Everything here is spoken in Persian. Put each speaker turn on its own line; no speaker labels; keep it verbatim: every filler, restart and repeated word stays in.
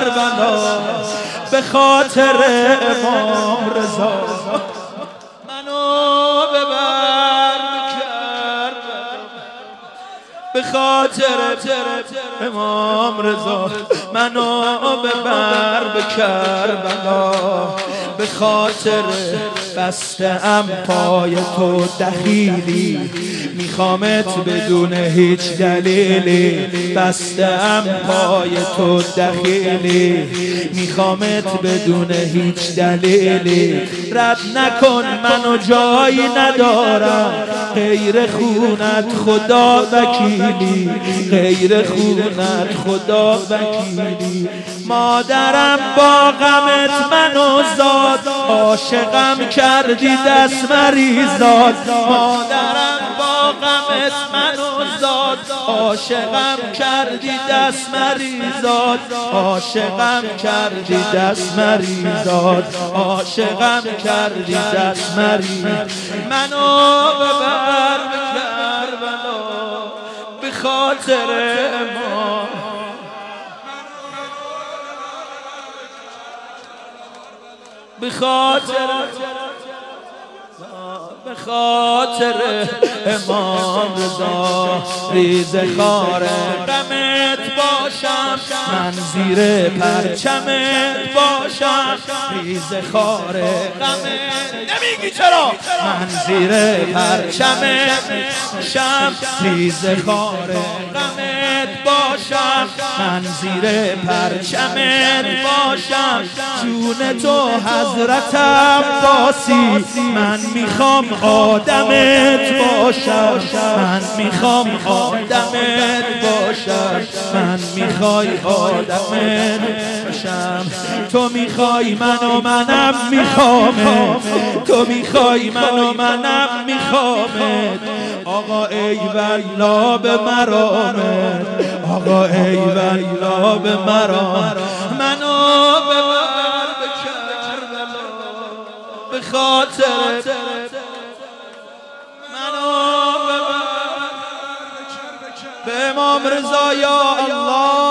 کربلا به خاطر امام رضا منو ببر به خاطر امام رضا منو ببر به کربلا به خاطر بسته ام پای تو دخیلی میخوامت بدون هیچ دلیلی بسته ام پای تو دخیلی میخوامت بدون هیچ دلیلی رد نکن منو جایی ندارم غیر خونت خدا وکیلی غیر خونت خدا وکیلی مادرم با غمت منو زاد عاشقم کردی دست مریزاد مادرم با غمت منو زاد عاشقم کردی دست مریزاد عاشقم کردی دست مریزاد عاشقم کردی دست مریزاد منو ببر به کربلا به خاطر ما به خاطر به خاطر امام رضا ریز خار غمت باشم من زیر پرچمت باشم ریز خار غمت نمیگی چرا من زیر پرچمت باشم ریز خار غمت باشم من زیر پرچمت باشم جون تو حضرت عباسی من میخوام آدمت باشم من میخوام آدمت باشم من میخوای آدمت باشم تو میخوای من و منم میخوامت تو میخوای من و منم میخوامت آقا ای والله به مرامت آقا ای والله به مرامت منو ببر به کربلا به خاطر منو ببر به امام رضا یا الله